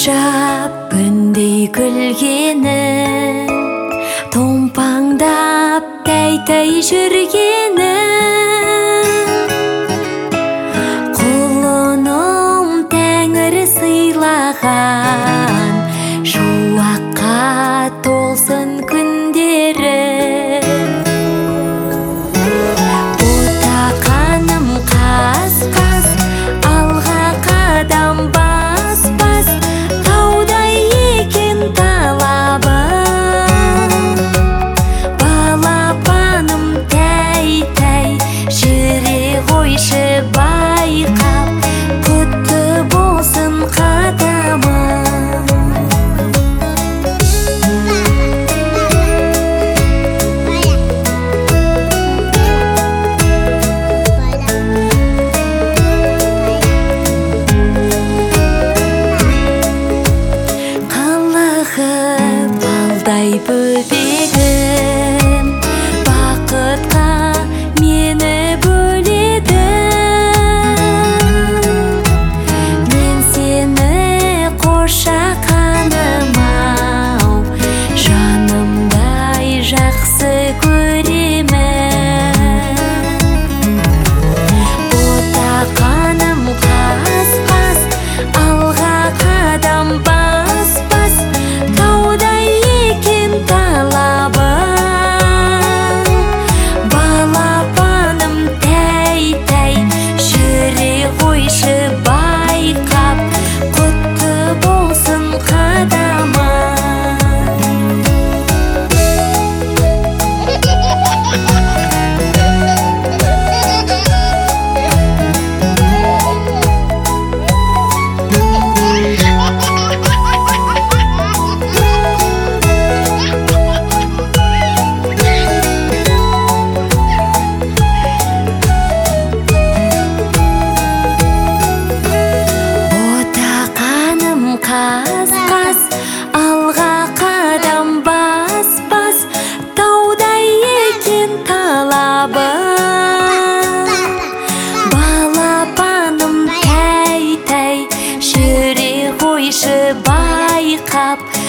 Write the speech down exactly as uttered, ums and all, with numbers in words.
жап үндей күлгенің, томпаңдап тәй-тәй жүргенің, құлыным тәңір сыйлаған, шуаққа толсын күндері. Ботақаным қас-қас, алға қадам бас-бас, таудай екен талабым. Балапаным тәй-тәй, жүре қойшы байқап, құтты болсын қадамым. Балдай бөбегім, бақытқа мені бөледің. Мен сені қошақаным-ау, жанымдай жақсы көремін. Ботақаным қас-қас, алға қадам бас-бас, таудай екен талабым. Балапаным тәй-тәй, жүре қойшы байқап, құтты болсын қадамым. Ботақаным қас-қас, алға қадам бас-бас, таудай екен талабым. Балапаным тәй-тәй, жүре қойшы байқап,